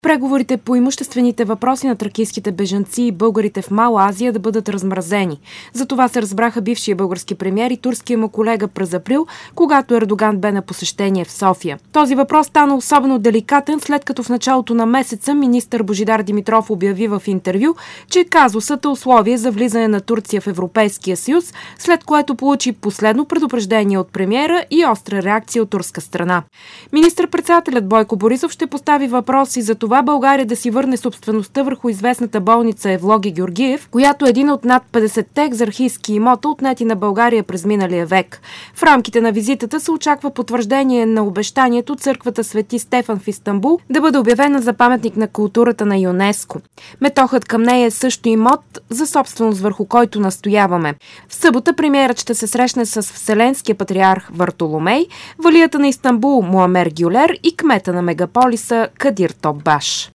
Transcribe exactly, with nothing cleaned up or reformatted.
Преговорите по имуществените въпроси на тракийските бежанци и българите в Мала Азия да бъдат размразени. За това се разбраха бившия български премиер и турския му колега през април, когато Ердоган бе на посещение в София. Този въпрос стана особено деликатен, след като в началото на месеца министър Божидар Димитров обяви в интервю, че казусът е условие за влизане на Турция в Европейския съюз, след което получи последно предупреждение от премиера и остра реакция от турска страна. Министър-председателят Бойко Борисов ще постави въпроси за това България да си върне собствеността върху известната болница Евлоги Георгиев, която е един от над петдесетте екзархийски имота, отнети на България през миналия век. В рамките на визитата се очаква потвърждение на обещанието църквата Свети Стефан в Истанбул да бъде обявена за паметник на културата на ЮНЕСКО. Метохът към нея е също имот за собственост, върху който настояваме. В събота премиерът ще се срещне с Вселенския патриарх Вартоломей, валията на Истанбул Муамер Гюлер и кмета на мегаполиса Кадир Топбаш.